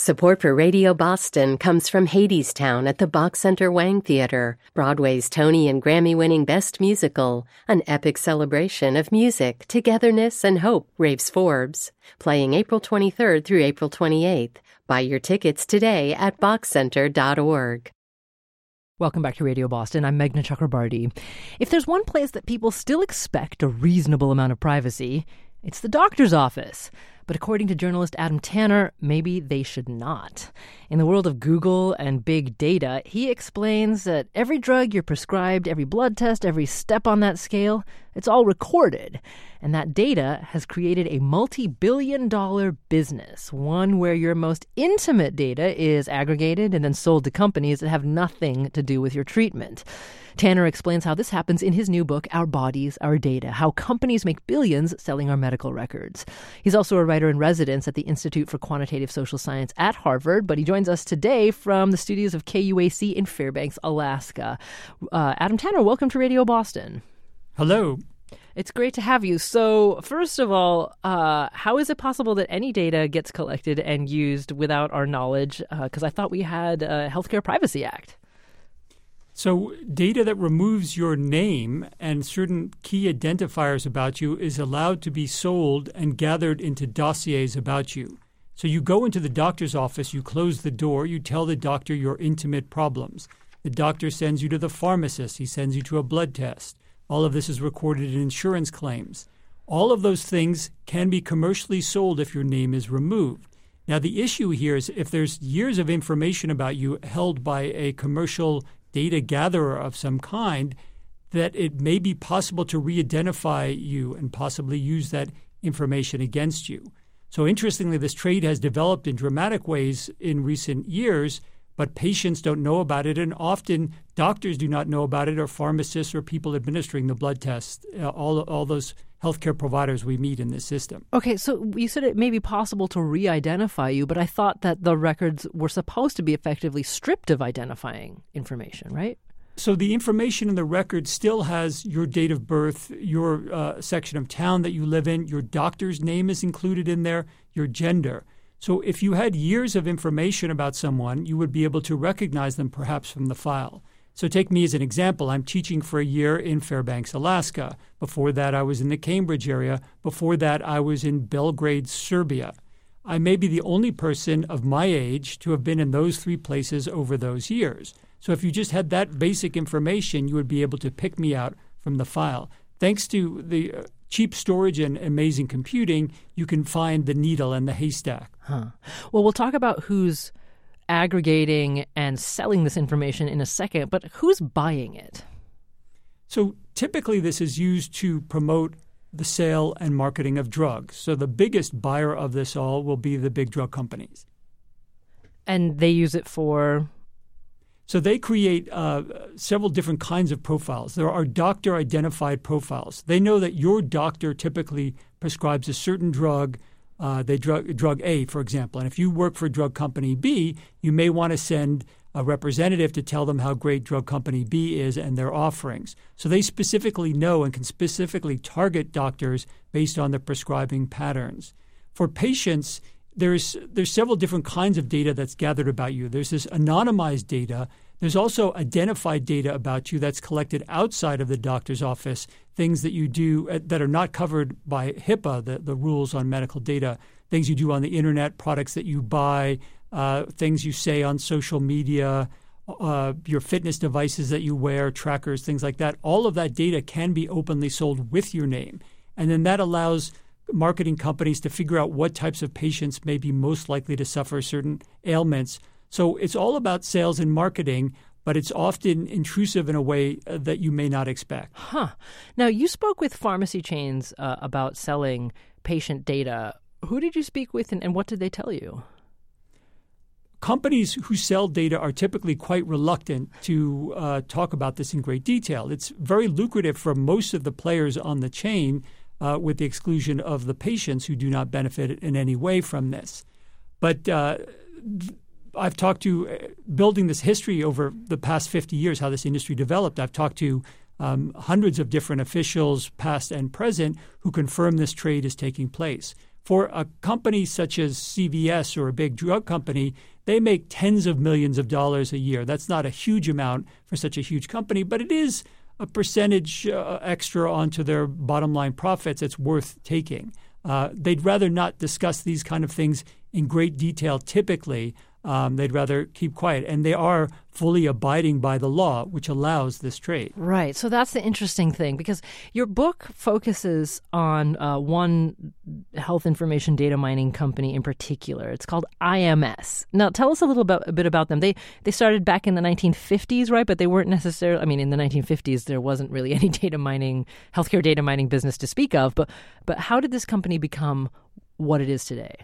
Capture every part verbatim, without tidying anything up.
Support for Radio Boston comes from Hadestown at the Bach Center Wang Theater, Broadway's Tony and Grammy-winning Best Musical, an epic celebration of music, togetherness, and hope, raves Forbes. Playing April twenty-third through April twenty-eighth. Buy your tickets today at bach center dot org. Welcome back to Radio Boston. I'm Meghna Chakrabarty. If there's one place that people still expect a reasonable amount of privacy, it's the doctor's office. But according to journalist Adam Tanner, maybe they should not. In the world of Google and big data, he explains that every drug you're prescribed, every blood test, every step on that scale, it's all recorded. And that data has created a multi-billion dollar business, one where your most intimate data is aggregated and then sold to companies that have nothing to do with your treatment. Tanner explains how this happens in his new book, Our Bodies, Our Data, how companies make billions selling our medical records. He's also a writer-in-residence at the Institute for Quantitative Social Science at Harvard, but he joins us today from the studios of K U A C in Fairbanks, Alaska. Uh, Adam Tanner, welcome to Radio Boston. Hello. It's great to have you. So, first of all, uh, how is it possible that any data gets collected and used without our knowledge? Because uh, I thought we had a Healthcare Privacy Act. So data that removes your name and certain key identifiers about you is allowed to be sold and gathered into dossiers about you. So you go into the doctor's office, you close the door, you tell the doctor your intimate problems. The doctor sends you to the pharmacist. He sends you to a blood test. All of this is recorded in insurance claims. All of those things can be commercially sold if your name is removed. Now, the issue here is if there's years of information about you held by a commercial data gatherer of some kind, that it may be possible to re-identify you and possibly use that information against you. So interestingly, this trade has developed in dramatic ways in recent years, but patients don't know about it, and often doctors do not know about it, or pharmacists or people administering the blood tests, uh, all, all those healthcare providers we meet in this system. Okay, so you said it may be possible to re-identify you, but I thought that the records were supposed to be effectively stripped of identifying information, right? So the information in the record still has your date of birth, your uh, section of town that you live in, your doctor's name is included in there, your gender. So if you had years of information about someone, you would be able to recognize them perhaps from the file. So take me as an example. I'm teaching for a year in Fairbanks, Alaska. Before that, I was in the Cambridge area. Before that, I was in Belgrade, Serbia. I may be the only person of my age to have been in those three places over those years. So if you just had that basic information, you would be able to pick me out from the file. Thanks to the uh, cheap storage and amazing computing, you can find the needle and the haystack. Huh. Well, we'll talk about who's aggregating and selling this information in a second, but who's buying it? So typically this is used to promote the sale and marketing of drugs. So the biggest buyer of this all will be the big drug companies. And they use it for? So they create uh, several different kinds of profiles. There are doctor-identified profiles. They know that your doctor typically prescribes a certain drug, uh, they drug, drug A, for example. And if you work for drug company B, you may want to send a representative to tell them how great drug company B is and their offerings. So they specifically know and can specifically target doctors based on their prescribing patterns. For patients, There's there's several different kinds of data that's gathered about you. There's this anonymized data. There's also identified data about you that's collected outside of the doctor's office, things that you do uh, that are not covered by HIPAA, the, the rules on medical data, things you do on the internet, products that you buy, uh, things you say on social media, uh, your fitness devices that you wear, trackers, things like that. All of that data can be openly sold with your name. And then that allows marketing companies to figure out what types of patients may be most likely to suffer certain ailments. So it's all about sales and marketing, but it's often intrusive in a way uh, that you may not expect. Huh. Now, you spoke with pharmacy chains uh, about selling patient data. Who did you speak with, and, and what did they tell you? Companies who sell data are typically quite reluctant to uh, talk about this in great detail. It's very lucrative for most of the players on the chain, Uh, with the exclusion of the patients who do not benefit in any way from this. But uh, I've talked to, uh, building this history over the past fifty years, how this industry developed, I've talked to um, hundreds of different officials, past and present, who confirm this trade is taking place. For a company such as C V S or a big drug company, they make tens of millions of dollars a year. That's not a huge amount for such a huge company, but it is a percentage uh, extra onto their bottom line profits it's worth taking. Uh, they'd rather not discuss these kind of things in great detail typically. Um, they'd rather keep quiet. And they are fully abiding by the law, which allows this trade. Right. So that's the interesting thing, because your book focuses on uh, one health information data mining company in particular. It's called I M S. Now, tell us a little bit, a bit about them. They they started back in the nineteen fifties, right? But they weren't necessarily, I mean, in the nineteen fifties, there wasn't really any data mining, healthcare data mining business to speak of. But But how did this company become what it is today?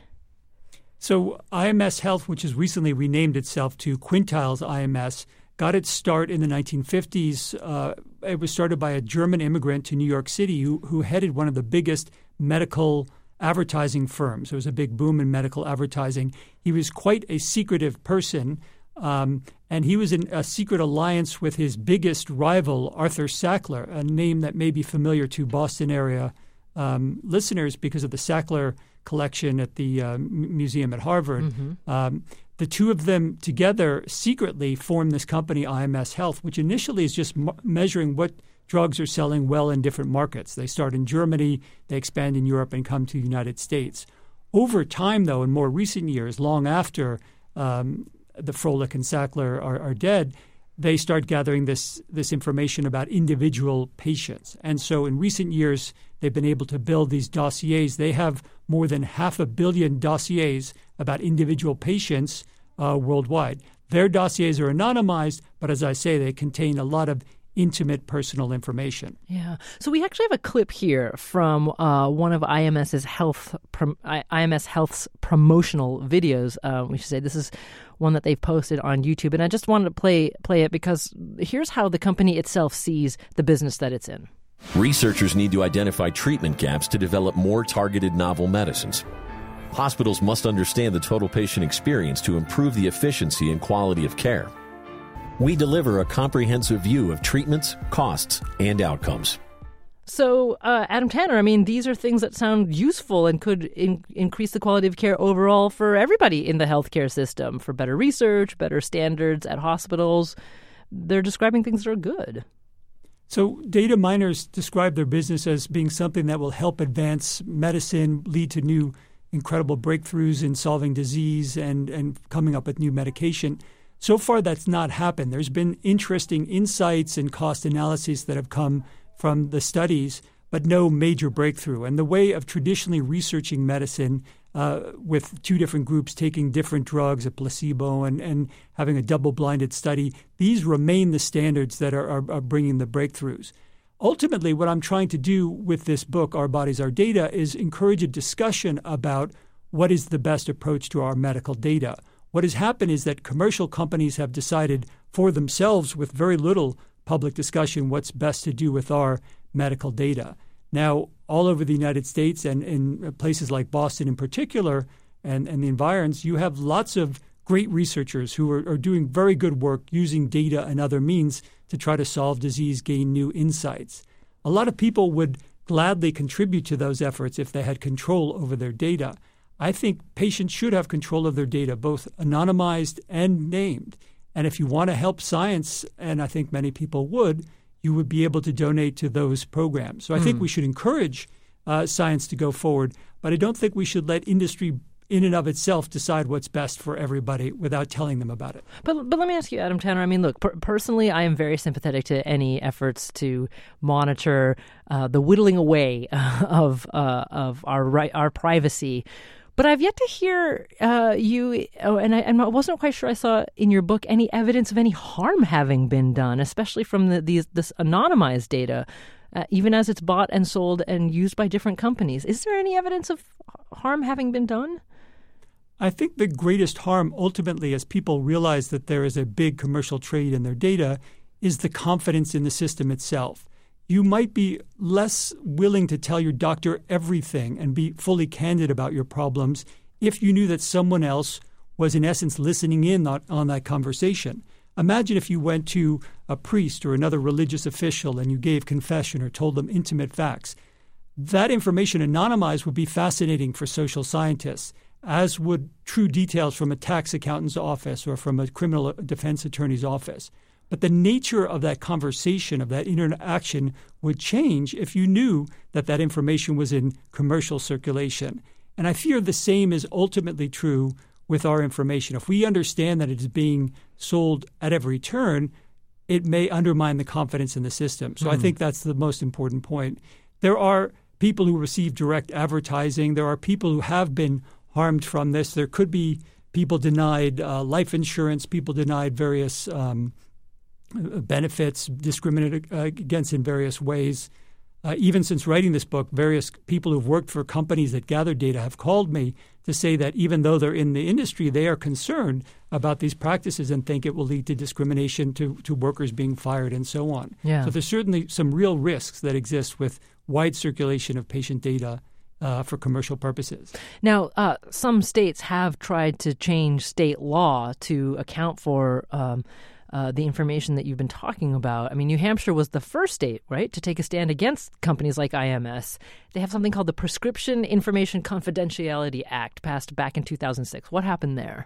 So I M S Health, which has recently renamed itself to Quintiles I M S, got its start in the nineteen fifties. Uh, it was started by a German immigrant to New York City who, who headed one of the biggest medical advertising firms. There was a big boom in medical advertising. He was quite a secretive person, um, and he was in a secret alliance with his biggest rival, Arthur Sackler, a name that may be familiar to Boston area um, listeners because of the Sackler collection at the uh, museum at Harvard. Mm-hmm. Um, the two of them together secretly formed this company, I M S Health, which initially is just m- measuring what drugs are selling well in different markets. They start in Germany, they expand in Europe, and come to the United States. Over time, though, in more recent years, long after um, the Froelich and Sackler are, are dead, they start gathering this this information about individual patients. And so in recent years, they've been able to build these dossiers. They have more than half a billion dossiers about individual patients uh, worldwide. Their dossiers are anonymized, but as I say, they contain a lot of intimate personal information. Yeah. So we actually have a clip here from uh, one of IMS's health, prom- I M S Health's promotional videos. Uh, we should say this is one that they've posted on YouTube, and I just wanted to play play it because here's how the company itself sees the business that it's in. Researchers need to identify treatment gaps to develop more targeted novel medicines. Hospitals must understand the total patient experience to improve the efficiency and quality of care. We deliver a comprehensive view of treatments, costs, and outcomes. So, uh, Adam Tanner, I mean, these are things that sound useful and could in- increase the quality of care overall for everybody in the healthcare system, for better research, better standards at hospitals. They're describing things that are good. So data miners describe their business as being something that will help advance medicine, lead to new incredible breakthroughs in solving disease and, and coming up with new medication. So far, that's not happened. There's been interesting insights and cost analyses that have come from the studies, but no major breakthrough. And the way of traditionally researching medicine uh, with two different groups taking different drugs, a placebo, and, and having a double-blinded study, these remain the standards that are, are, are bringing the breakthroughs. Ultimately, what I'm trying to do with this book, Our Bodies, Our Data, is encourage a discussion about what is the best approach to our medical data. What has happened is that commercial companies have decided for themselves with very little public discussion what's best to do with our medical data. Now, all over the United States and in places like Boston in particular and, and the environs, you have lots of great researchers who are, are doing very good work using data and other means to try to solve disease, gain new insights. A lot of people would gladly contribute to those efforts if they had control over their data. I think patients should have control of their data, both anonymized and named. And if you want to help science, and I think many people would, you would be able to donate to those programs. So I mm. think we should encourage uh, science to go forward, but I don't think we should let industry in and of itself decide what's best for everybody without telling them about it. But but let me ask you, Adam Tanner, I mean, look, per- personally, I am very sympathetic to any efforts to monitor uh, the whittling away uh, of uh, of our right, our privacy. But I've yet to hear uh, you, oh, and, I, and I wasn't quite sure I saw in your book any evidence of any harm having been done, especially from the, these this anonymized data, uh, even as it's bought and sold and used by different companies. Is there any evidence of harm having been done? I think the greatest harm ultimately, as people realize that there is a big commercial trade in their data, is the confidence in the system itself. You might be less willing to tell your doctor everything and be fully candid about your problems if you knew that someone else was, in essence, listening in on, on that conversation. Imagine if you went to a priest or another religious official and you gave confession or told them intimate facts. that information anonymized would be fascinating for social scientists, as would true details from a tax accountant's office or from a criminal defense attorney's office. But the nature of that conversation, of that interaction, would change if you knew that that information was in commercial circulation. And I fear the same is ultimately true with our information. If we understand that it is being sold at every turn, it may undermine the confidence in the system. So mm. I think that's the most important point. There are people who receive direct advertising. There are people who have been harmed from this. There could be people denied uh, life insurance, people denied various um, benefits, discriminated uh, against in various ways. Uh, even since writing this book, various people who've worked for companies that gather data have called me to say that even though they're in the industry, they are concerned about these practices and think it will lead to discrimination, to, to workers being fired, and so on. Yeah. So there's certainly some real risks that exist with wide circulation of patient data uh, for commercial purposes. Now, uh, some states have tried to change state law to account for um, Uh, the information that you've been talking about. I mean, New Hampshire was the first state, right, to take a stand against companies like I M S. They have something called the Prescription Information Confidentiality Act, passed back in two thousand six. What happened there?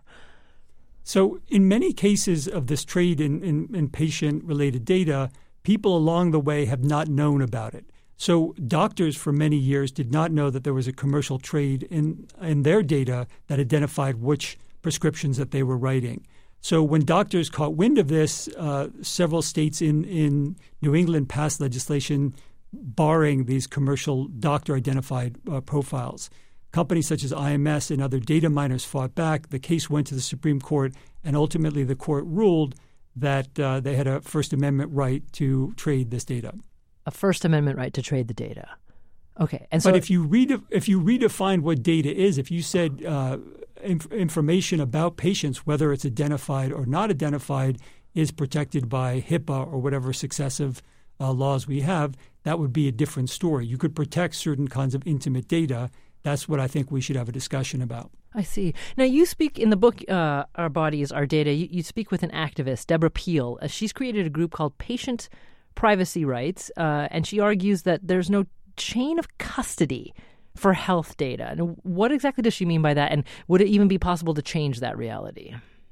So in many cases of this trade in, in, in patient-related data, people along the way have not known about it. So doctors for many years did not know that there was a commercial trade in, in their data that identified which prescriptions that they were writing. So when doctors caught wind of this, uh, several states in, in New England passed legislation barring these commercial doctor-identified uh, profiles. Companies such as I M S and other data miners fought back. The case went to the Supreme Court, and ultimately the court ruled that uh, they had a First Amendment right to trade this data. A First Amendment right to trade the data. Okay. And so, but if you rede- if you redefine what data is, if you said uh, inf- information about patients, whether it's identified or not identified, is protected by HIPAA or whatever successive uh, laws we have, that would be a different story. You could protect certain kinds of intimate data. That's what I think we should have a discussion about. I see. Now, you speak in the book, uh, Our Bodies, Our Data, you, you speak with an activist, Deborah Peel. Uh, she's created a group called Patient Privacy Rights, uh, and she argues that there's no chain of custody for health data. And what exactly does she mean by that? And would it even be possible to change that reality?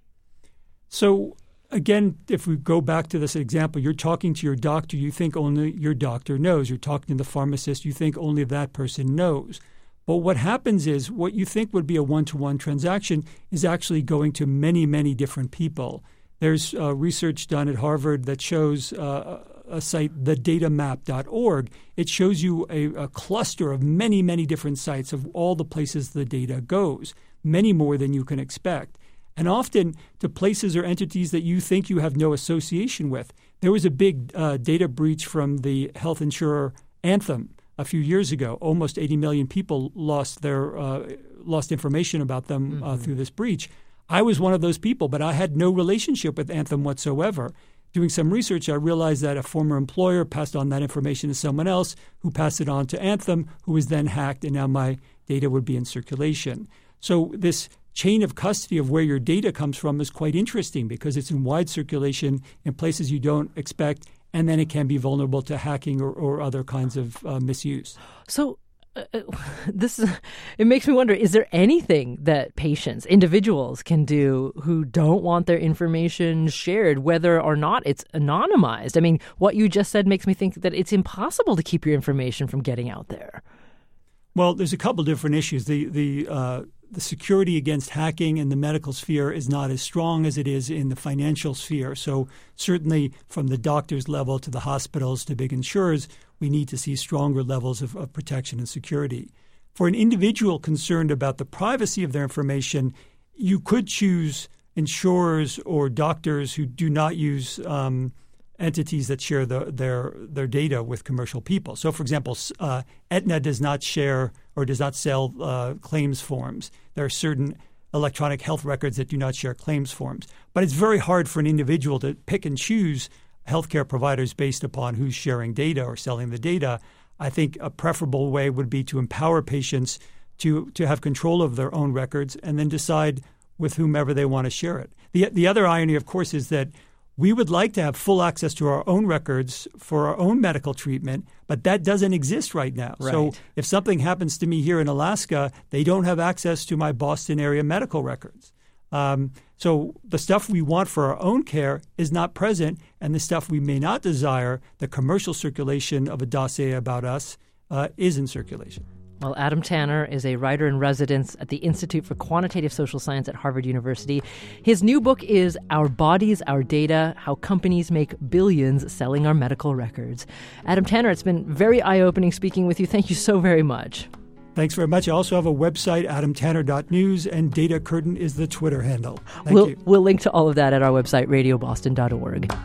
So, again, if we go back to this example, you're talking to your doctor, you think only your doctor knows. You're talking to the pharmacist, you think only that person knows. But what happens is what you think would be a one-to-one transaction is actually going to many, many different people. There's uh, research done at Harvard that shows uh, a site, the data map dot org. It shows you a, a cluster of many, many different sites of all the places the data goes, many more than you can expect. And often to places or entities that you think you have no association with. There was a big uh, data breach from the health insurer Anthem a few years ago. Almost eighty million people lost their uh, lost information about them mm-hmm. uh, through this breach. I was one of those people, but I had no relationship with Anthem whatsoever. Doing some research, I realized that a former employer passed on that information to someone else who passed it on to Anthem, who was then hacked, and now my data would be in circulation. So this chain of custody of where your data comes from is quite interesting because it's in wide circulation in places you don't expect, and then it can be vulnerable to hacking or, or other kinds of uh, misuse. So uh, this is, it makes me wonder, is there anything that patients, individuals can do who don't want their information shared, whether or not it's anonymized? I mean, what you just said makes me think that it's impossible to keep your information from getting out there. Well, there's a couple different issues. The the uh, the security against hacking in the medical sphere is not as strong as it is in the financial sphere. So certainly from the doctor's level to the hospitals to big insurers, we need to see stronger levels of, of protection and security. For an individual concerned about the privacy of their information, you could choose insurers or doctors who do not use um, entities that share the, their their data with commercial people. So, for example, uh, Aetna does not share or does not sell uh, claims forms. There are certain electronic health records that do not share claims forms. But it's very hard for an individual to pick and choose healthcare providers based upon who's sharing data or selling the data. I think a preferable way would be to empower patients to to have control of their own records and then decide with whomever they want to share it. The the other irony, of course, is that We would like to have full access to our own records for our own medical treatment, but that doesn't exist right now. Right. So if something happens to me here in Alaska, they don't have access to my Boston area medical records. Um, so the stuff we want for our own care is not present, and the stuff we may not desire, the commercial circulation of a dossier about us, uh, is in circulation. Well, Adam Tanner is a writer in residence at the Institute for Quantitative Social Science at Harvard University. His new book is Our Bodies, Our Data, How Companies Make Billions Selling Our Medical Records. Adam Tanner, it's been very eye-opening speaking with you. Thank you so very much. Thanks very much. I also have a website, adam tanner dot news, and Data Curtain is the Twitter handle. Thank we'll, you. We'll link to all of that at our website, radio boston dot org.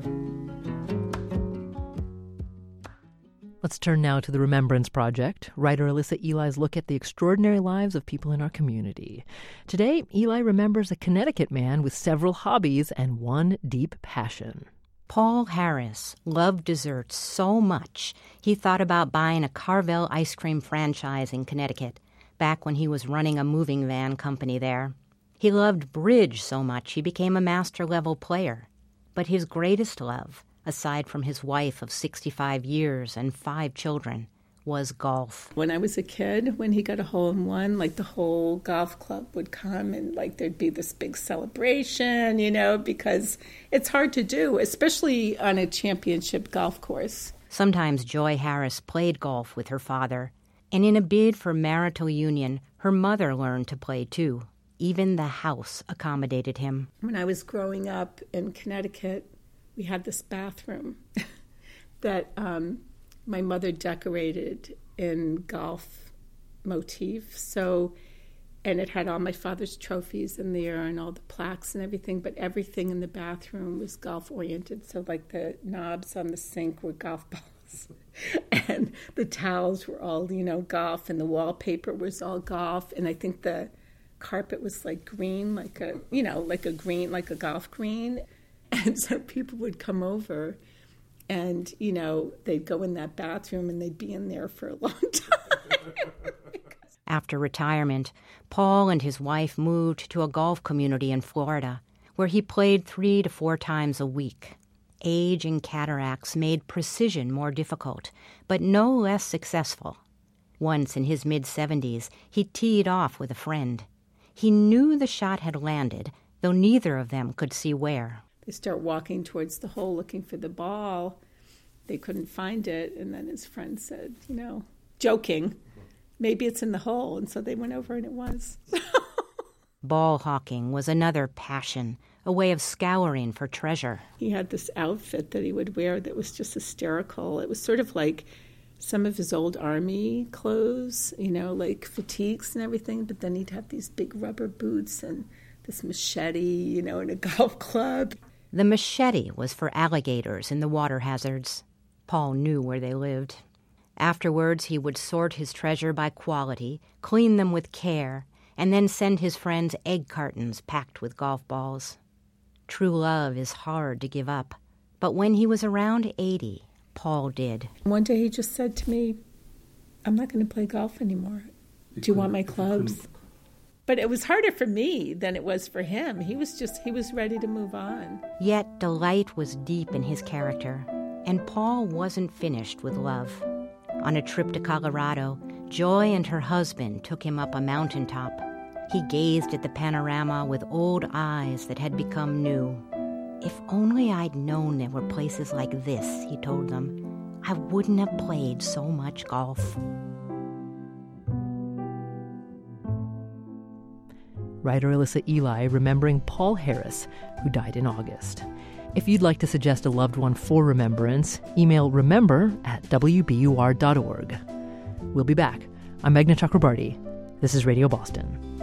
Let's turn now to the Remembrance Project, writer Alyssa Eli's look at the extraordinary lives of people in our community. Today, Eli remembers a Connecticut man with several hobbies and one deep passion. Paul Harris loved desserts so much he thought about buying a Carvel ice cream franchise in Connecticut, back when he was running a moving van company there. He loved bridge so much he became a master-level player. But his greatest love, aside from his wife of sixty-five years and five children, was golf. When I was a kid, when he got a hole-in-one, like the whole golf club would come and like there'd be this big celebration, you know, because it's hard to do, especially on a championship golf course. Sometimes Joy Harris played golf with her father, and in a bid for marital union, her mother learned to play too. Even the house accommodated him. When I was growing up in Connecticut, we had this bathroom that um, my mother decorated in golf motif. So, and it had all my father's trophies in there and all the plaques and everything, but everything in the bathroom was golf-oriented. So, like the knobs on the sink were golf balls, and the towels were all, you know, golf, and the wallpaper was all golf, and I think the carpet was like green, like a, you know, like a green, like a golf green. And so people would come over and, you know, they'd go in that bathroom and they'd be in there for a long time. After retirement, Paul and his wife moved to a golf community in Florida, where he played three to four times a week. Age and cataracts made precision more difficult, but no less successful. Once in his mid-seventies, he teed off with a friend. He knew the shot had landed, though neither of them could see where. They start walking towards the hole looking for the ball. They couldn't find it. And then his friend said, you know, joking, maybe it's in the hole. And so they went over and it was. Ball hawking was another passion, a way of scouring for treasure. He had this outfit that he would wear that was just hysterical. It was sort of like some of his old army clothes, you know, like fatigues and everything. But then he'd have these big rubber boots and this machete, you know, and a golf club. The machete was for alligators in the water hazards. Paul knew where they lived. Afterwards, he would sort his treasure by quality, clean them with care, and then send his friends egg cartons packed with golf balls. True love is hard to give up, but when he was around eighty, Paul did. One day he just said to me, I'm not going to play golf anymore. Do you want my clubs? But it was harder for me than it was for him. He was just, he was ready to move on. Yet delight was deep in his character, and Paul wasn't finished with love. On a trip to Colorado, Joy and her husband took him up a mountaintop. He gazed at the panorama with old eyes that had become new. If only I'd known there were places like this, he told them, I wouldn't have played so much golf. Writer Alyssa Eli remembering Paul Harris, who died in August. If you'd like to suggest a loved one for remembrance, email remember at w b u r dot org. We'll be back. I'm Meghna Chakrabarty. This is Radio Boston.